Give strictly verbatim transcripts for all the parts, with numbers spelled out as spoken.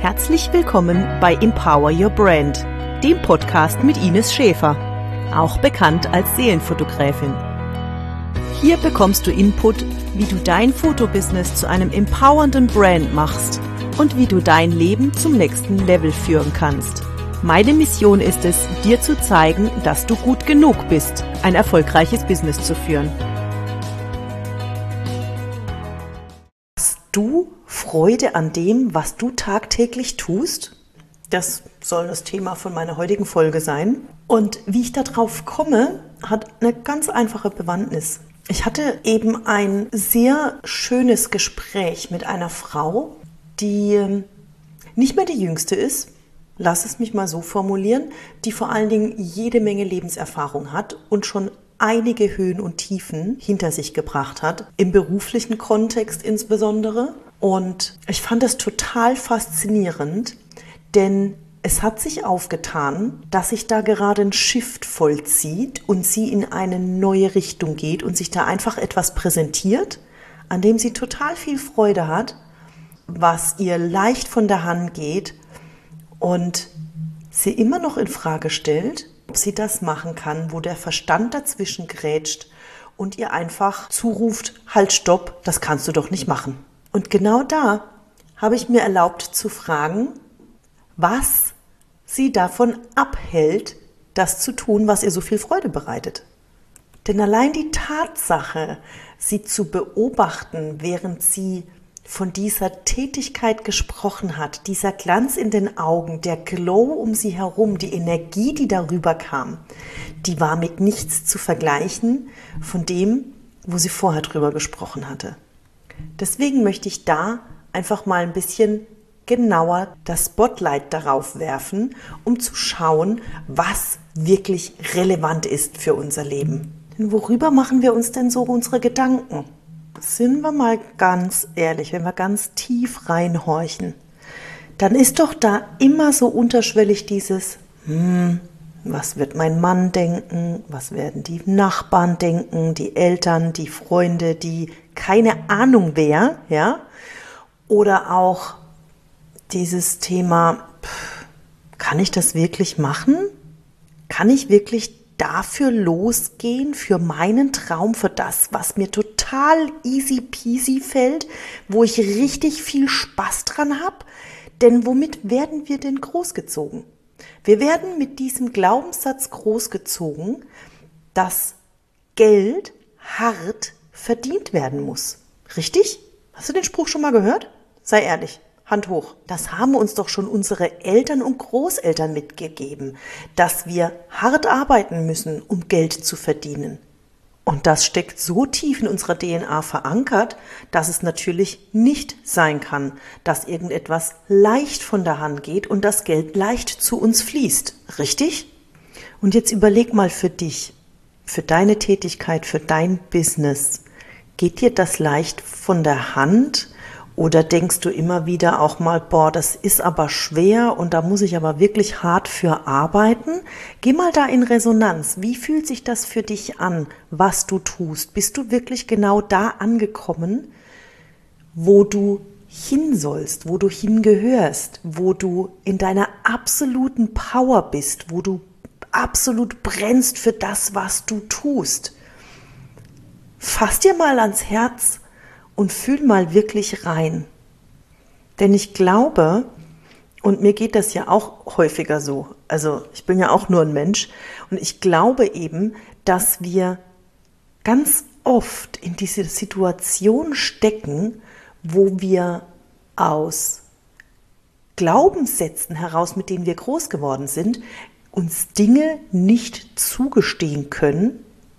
Herzlich willkommen bei Empower Your Brand, dem Podcast mit Ines Schäfer, auch bekannt als Seelenfotogräfin. Hier bekommst du Input, wie du dein Fotobusiness zu einem empowernden Brand machst und wie du dein Leben zum nächsten Level führen kannst. Meine Mission ist es, dir zu zeigen, dass du gut genug bist, ein erfolgreiches Business zu führen. Hast du Freude an dem, was du tagtäglich tust? Das soll das Thema von meiner heutigen Folge sein. Und wie ich darauf komme, hat eine ganz einfache Bewandtnis. Ich hatte eben ein sehr schönes Gespräch mit einer Frau, die nicht mehr die Jüngste ist, lass es mich mal so formulieren, die vor allen Dingen jede Menge Lebenserfahrung hat und schon einige Höhen und Tiefen hinter sich gebracht hat, im beruflichen Kontext insbesondere. Und ich fand das total faszinierend, denn es hat sich aufgetan, dass sich da gerade ein Shift vollzieht und sie in eine neue Richtung geht und sich da einfach etwas präsentiert, an dem sie total viel Freude hat, was ihr leicht von der Hand geht und sie immer noch in Frage stellt, ob sie das machen kann, wo der Verstand dazwischen grätscht und ihr einfach zuruft, halt, stopp, das kannst du doch nicht machen. Und genau da habe ich mir erlaubt zu fragen, was sie davon abhält, das zu tun, was ihr so viel Freude bereitet. Denn allein die Tatsache, sie zu beobachten, während sie von dieser Tätigkeit gesprochen hat, dieser Glanz in den Augen, der Glow um sie herum, die Energie, die darüber kam, die war mit nichts zu vergleichen von dem, wo sie vorher drüber gesprochen hatte. Deswegen möchte ich da einfach mal ein bisschen genauer das Spotlight darauf werfen, um zu schauen, was wirklich relevant ist für unser Leben. Denn worüber machen wir uns denn so unsere Gedanken? Sind wir mal ganz ehrlich, wenn wir ganz tief reinhorchen, dann ist doch da immer so unterschwellig dieses, hm, was wird mein Mann denken, was werden die Nachbarn denken, die Eltern, die Freunde, die keine Ahnung wer, ja, oder auch dieses Thema, pff, kann ich das wirklich machen? Kann ich wirklich dafür losgehen, für meinen Traum, für das, was mir total easy peasy fällt, wo ich richtig viel Spaß dran habe? Denn womit werden wir denn großgezogen? Wir werden mit diesem Glaubenssatz großgezogen, dass Geld hart verdient werden muss. Richtig? Hast du den Spruch schon mal gehört? Sei ehrlich. Hand hoch. Das haben uns doch schon unsere Eltern und Großeltern mitgegeben, dass wir hart arbeiten müssen, um Geld zu verdienen. Und das steckt so tief in unserer D N A verankert, dass es natürlich nicht sein kann, dass irgendetwas leicht von der Hand geht und das Geld leicht zu uns fließt. Richtig? Und jetzt überleg mal für dich, für deine Tätigkeit, für dein Business. Geht dir das leicht von der Hand? Oder denkst du immer wieder auch mal, boah, das ist aber schwer und da muss ich aber wirklich hart für arbeiten? Geh mal da in Resonanz. Wie fühlt sich das für dich an, was du tust? Bist du wirklich genau da angekommen, wo du hin sollst, wo du hingehörst, wo du in deiner absoluten Power bist, wo du absolut brennst für das, was du tust? Fass dir mal ans Herz und fühl mal wirklich rein. Denn ich glaube, und mir geht das ja auch häufiger so, also ich bin ja auch nur ein Mensch, und ich glaube eben, dass wir ganz oft in diese Situation stecken, wo wir aus Glaubenssätzen heraus, mit denen wir groß geworden sind, uns Dinge nicht zugestehen können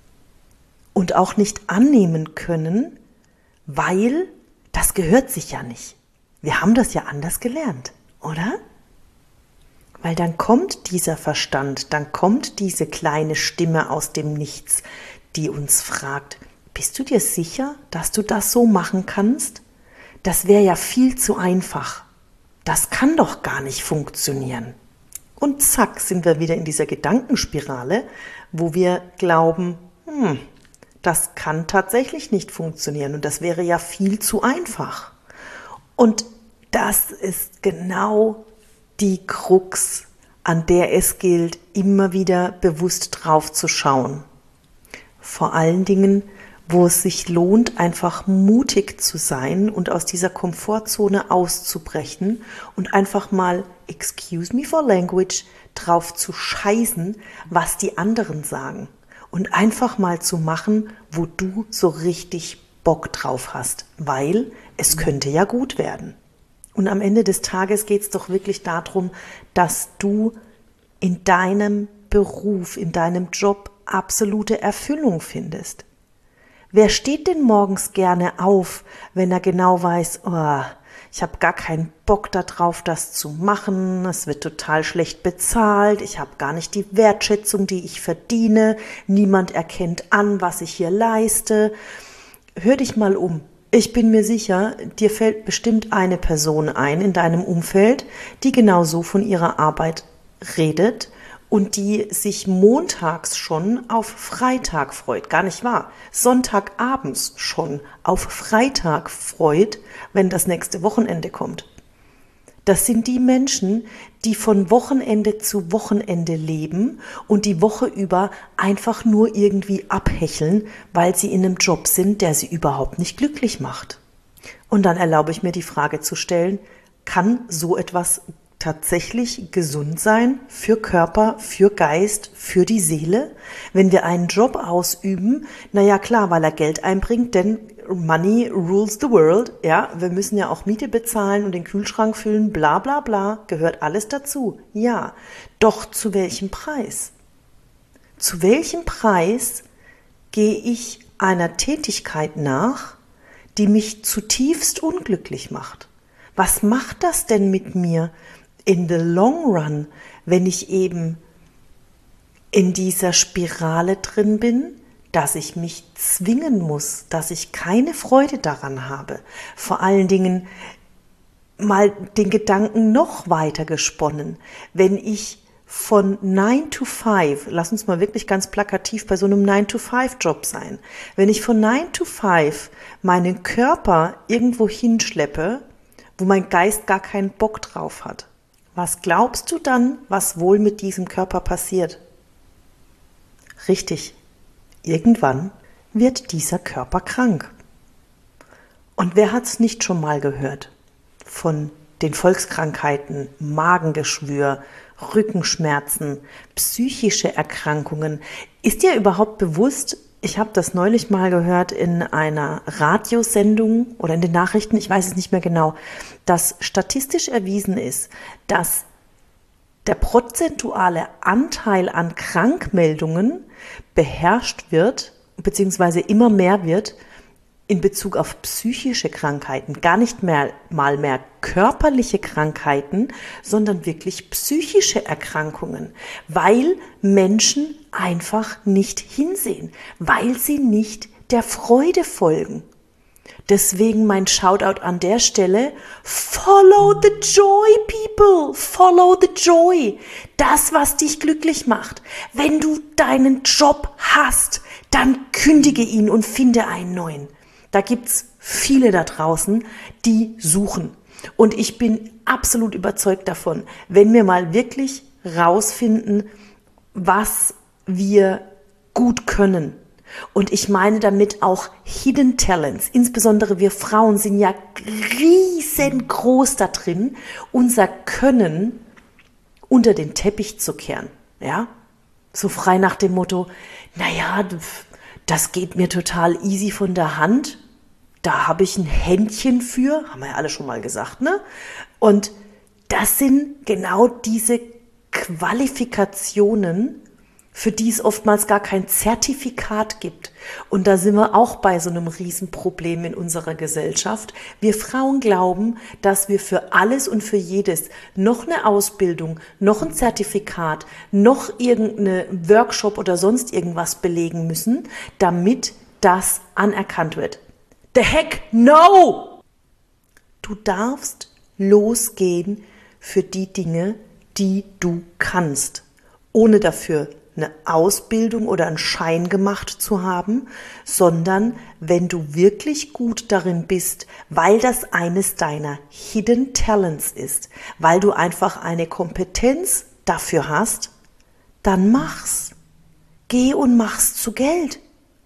und auch nicht annehmen können, weil das gehört sich ja nicht. Wir haben das ja anders gelernt, oder? Weil dann kommt dieser Verstand, dann kommt diese kleine Stimme aus dem Nichts, die uns fragt, bist du dir sicher, dass du das so machen kannst? Das wäre ja viel zu einfach. Das kann doch gar nicht funktionieren. Und zack, sind wir wieder in dieser Gedankenspirale, wo wir glauben, hm, das kann tatsächlich nicht funktionieren und das wäre ja viel zu einfach. Und das ist genau die Krux, an der es gilt, immer wieder bewusst drauf zu schauen. Vor allen Dingen, wo es sich lohnt, einfach mutig zu sein und aus dieser Komfortzone auszubrechen und einfach mal, excuse me for language, drauf zu scheißen, was die anderen sagen. Und einfach mal zu machen, wo du so richtig Bock drauf hast, weil es könnte ja gut werden. Und am Ende des Tages geht es doch wirklich darum, dass du in deinem Beruf, in deinem Job absolute Erfüllung findest. Wer steht denn morgens gerne auf, wenn er genau weiß, oh, ich habe gar keinen Bock darauf, das zu machen, es wird total schlecht bezahlt, ich habe gar nicht die Wertschätzung, die ich verdiene, niemand erkennt an, was ich hier leiste. Hör dich mal um. Ich bin mir sicher, dir fällt bestimmt eine Person ein in deinem Umfeld, die genau so von ihrer Arbeit redet und die sich montags schon auf Freitag freut. Gar nicht wahr. Sonntagabends schon auf Freitag freut, wenn das nächste Wochenende kommt. Das sind die Menschen, die von Wochenende zu Wochenende leben und die Woche über einfach nur irgendwie abhecheln, weil sie in einem Job sind, der sie überhaupt nicht glücklich macht. Und dann erlaube ich mir die Frage zu stellen, kann so etwas tatsächlich gesund sein für Körper, für Geist, für die Seele, wenn wir einen Job ausüben? Naja, klar, weil er Geld einbringt, denn Money rules the world. Ja, wir müssen ja auch Miete bezahlen und den Kühlschrank füllen, bla bla bla, gehört alles dazu. Ja, doch zu welchem Preis? Zu welchem Preis gehe ich einer Tätigkeit nach, die mich zutiefst unglücklich macht? Was macht das denn mit mir in the long run, wenn ich eben in dieser Spirale drin bin, dass ich mich zwingen muss, dass ich keine Freude daran habe? Vor allen Dingen mal den Gedanken noch weiter gesponnen, wenn ich von nine to five, lass uns mal wirklich ganz plakativ bei so einem nine to five Job sein, wenn ich von nine to five meinen Körper irgendwo hinschleppe, wo mein Geist gar keinen Bock drauf hat, was glaubst du dann, was wohl mit diesem Körper passiert? Richtig, irgendwann wird dieser Körper krank. Und wer hat es nicht schon mal gehört von den Volkskrankheiten, Magengeschwür, Rückenschmerzen, psychische Erkrankungen? Ist dir überhaupt bewusst, ich habe das neulich mal gehört in einer Radiosendung oder in den Nachrichten, ich weiß es nicht mehr genau, dass statistisch erwiesen ist, dass der prozentuale Anteil an Krankmeldungen beherrscht wird, beziehungsweise immer mehr wird, in Bezug auf psychische Krankheiten, gar nicht mehr mal mehr körperliche Krankheiten, sondern wirklich psychische Erkrankungen, weil Menschen einfach nicht hinsehen, weil sie nicht der Freude folgen. Deswegen mein Shoutout an der Stelle, follow the joy, people, follow the joy, das, was dich glücklich macht. Wenn du deinen Job hast, dann kündige ihn und finde einen neuen. Da gibt's viele da draußen, die suchen. Und ich bin absolut überzeugt davon, wenn wir mal wirklich rausfinden, was wir gut können. Und ich meine damit auch Hidden Talents. Insbesondere wir Frauen sind ja riesengroß da drin, unser Können unter den Teppich zu kehren. Ja? So frei nach dem Motto, naja, das geht mir total easy von der Hand. Da habe ich ein Händchen für, haben wir ja alle schon mal gesagt, ne? Und das sind genau diese Qualifikationen, für die es oftmals gar kein Zertifikat gibt. Und da sind wir auch bei so einem Riesenproblem in unserer Gesellschaft. Wir Frauen glauben, dass wir für alles und für jedes noch eine Ausbildung, noch ein Zertifikat, noch irgendeine Workshop oder sonst irgendwas belegen müssen, damit das anerkannt wird. The heck no! Du darfst losgehen für die Dinge, die du kannst, ohne dafür eine Ausbildung oder einen Schein gemacht zu haben, sondern wenn du wirklich gut darin bist, weil das eines deiner Hidden Talents ist, weil du einfach eine Kompetenz dafür hast, dann mach's. Geh und mach's zu Geld.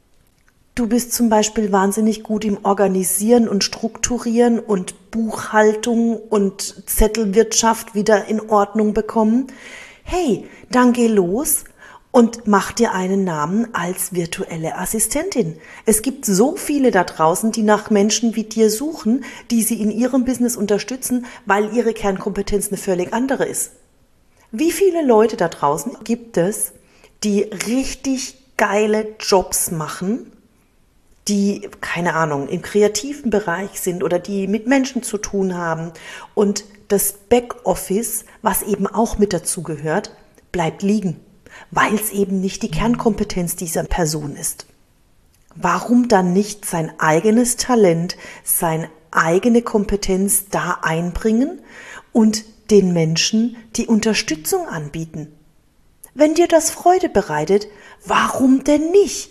Du bist zum Beispiel wahnsinnig gut im Organisieren und Strukturieren und Buchhaltung und Zettelwirtschaft wieder in Ordnung bekommen. Hey, dann geh los und mach dir einen Namen als virtuelle Assistentin. Es gibt so viele da draußen, die nach Menschen wie dir suchen, die sie in ihrem Business unterstützen, weil ihre Kernkompetenz eine völlig andere ist. Wie viele Leute da draußen gibt es, die richtig geile Jobs machen, die, keine Ahnung, im kreativen Bereich sind oder die mit Menschen zu tun haben und das Backoffice, was eben auch mit dazu gehört, bleibt liegen, weil es eben nicht die Kernkompetenz dieser Person ist. Warum dann nicht sein eigenes Talent, seine eigene Kompetenz da einbringen und den Menschen die Unterstützung anbieten? Wenn dir das Freude bereitet, warum denn nicht?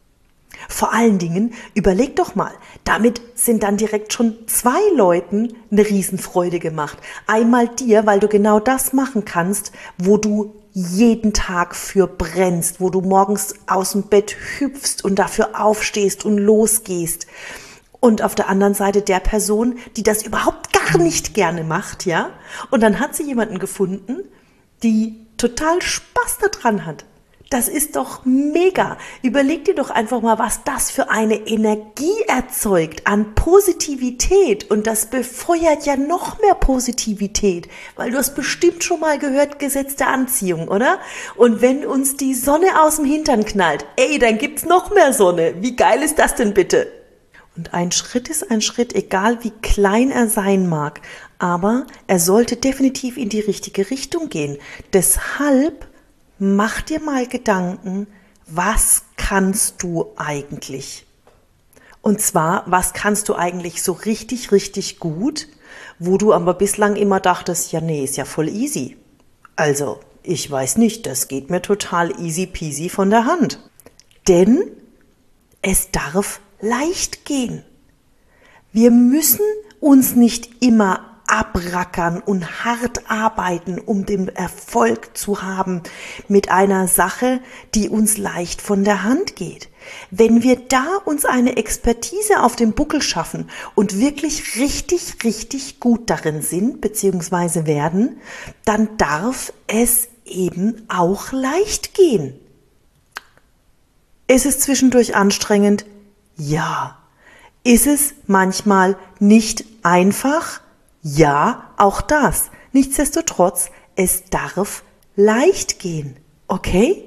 Vor allen Dingen, überleg doch mal, damit sind dann direkt schon zwei Leuten eine Riesenfreude gemacht. Einmal dir, weil du genau das machen kannst, wo du jeden Tag für brennst, wo du morgens aus dem Bett hüpfst und dafür aufstehst und losgehst. Und auf der anderen Seite der Person, die das überhaupt gar nicht gerne macht, ja? Und dann hat sie jemanden gefunden, die total Spaß daran hat. Das ist doch mega. Überleg dir doch einfach mal, was das für eine Energie erzeugt an Positivität. Und das befeuert ja noch mehr Positivität, weil du hast bestimmt schon mal gehört, Gesetz der Anziehung, oder? Und wenn uns die Sonne aus dem Hintern knallt, ey, dann gibt's noch mehr Sonne. Wie geil ist das denn bitte? Und ein Schritt ist ein Schritt, egal wie klein er sein mag. Aber er sollte definitiv in die richtige Richtung gehen. Deshalb mach dir mal Gedanken, was kannst du eigentlich? Und zwar, was kannst du eigentlich so richtig, richtig gut, wo du aber bislang immer dachtest, ja nee, ist ja voll easy. Also, ich weiß nicht, das geht mir total easy peasy von der Hand. Denn es darf leicht gehen. Wir müssen uns nicht immer abrackern und hart arbeiten, um den Erfolg zu haben mit einer Sache, die uns leicht von der Hand geht. Wenn wir da uns eine Expertise auf dem Buckel schaffen und wirklich richtig, richtig gut darin sind bzw. werden, dann darf es eben auch leicht gehen. Ist es zwischendurch anstrengend? Ja. Ist es manchmal nicht einfach? Ja, auch das. Nichtsdestotrotz, es darf leicht gehen. Okay?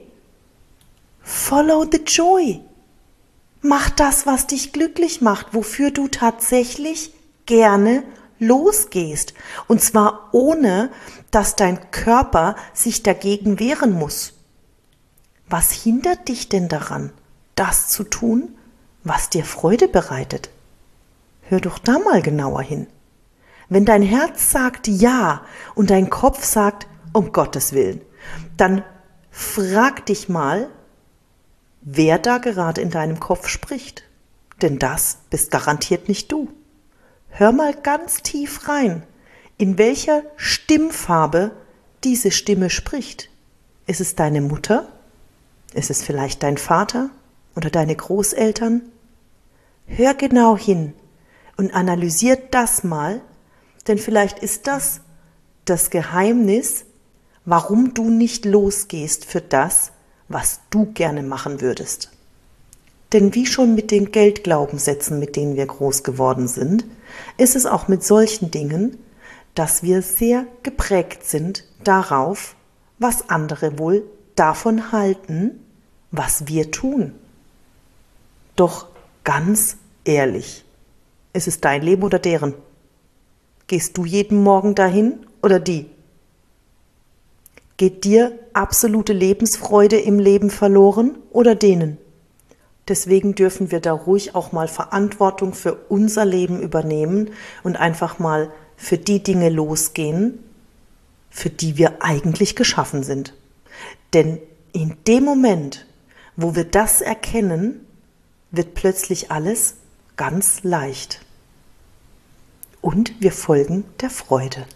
Follow the joy. Mach das, was dich glücklich macht, wofür du tatsächlich gerne losgehst. Und zwar ohne, dass dein Körper sich dagegen wehren muss. Was hindert dich denn daran, das zu tun, was dir Freude bereitet? Hör doch da mal genauer hin. Wenn dein Herz sagt ja und dein Kopf sagt, um Gottes Willen, dann frag dich mal, wer da gerade in deinem Kopf spricht. Denn das bist garantiert nicht du. Hör mal ganz tief rein, in welcher Stimmfarbe diese Stimme spricht. Ist es deine Mutter? Ist es vielleicht dein Vater oder deine Großeltern? Hör genau hin und analysier das mal, denn vielleicht ist das das Geheimnis, warum du nicht losgehst für das, was du gerne machen würdest. Denn wie schon mit den Geldglaubenssätzen, mit denen wir groß geworden sind, ist es auch mit solchen Dingen, dass wir sehr geprägt sind darauf, was andere wohl davon halten, was wir tun. Doch ganz ehrlich, ist es dein Leben oder deren? Gehst du jeden Morgen dahin oder die? Geht dir absolute Lebensfreude im Leben verloren oder denen? Deswegen dürfen wir da ruhig auch mal Verantwortung für unser Leben übernehmen und einfach mal für die Dinge losgehen, für die wir eigentlich geschaffen sind. Denn in dem Moment, wo wir das erkennen, wird plötzlich alles ganz leicht. Und wir folgen der Freude.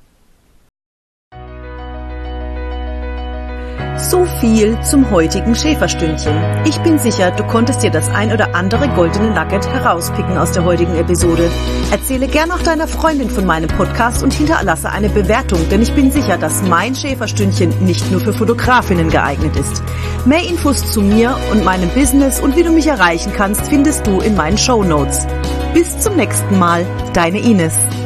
So viel zum heutigen Schäferstündchen. Ich bin sicher, du konntest dir das ein oder andere goldene Nugget herauspicken aus der heutigen Episode. Erzähle gern auch deiner Freundin von meinem Podcast und hinterlasse eine Bewertung, denn ich bin sicher, dass mein Schäferstündchen nicht nur für Fotografinnen geeignet ist. Mehr Infos zu mir und meinem Business und wie du mich erreichen kannst, findest du in meinen Shownotes. Bis zum nächsten Mal, deine Ines.